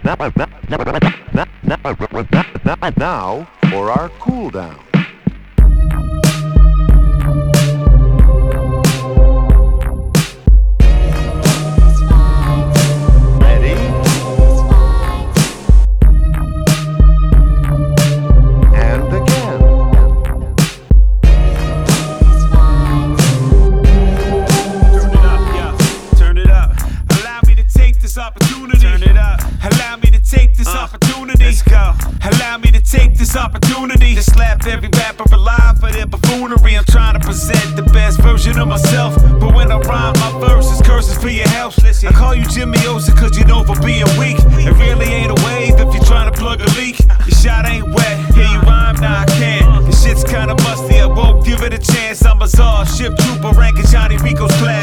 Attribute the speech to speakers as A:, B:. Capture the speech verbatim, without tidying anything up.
A: Now for our cool down. Ready? And again.
B: Turn it up, yeah. Turn it up. Allow me to take this opportunity. Turn it up. Allow me to take this uh, opportunity. Let's go. Allow me to take this opportunity to slap every rapper alive for their buffoonery. I'm trying to present the best version of myself, but when I rhyme, my verse is curses for your health. I call you Jimmy Osa cause you know for being weak. It really ain't a wave if you're trying to plug a leak. Your shot ain't wet, yeah you rhyme, now I can. This shit's kinda musty, I won't give it a chance. I'm a czar, ship trooper, ranking Johnny Rico's class.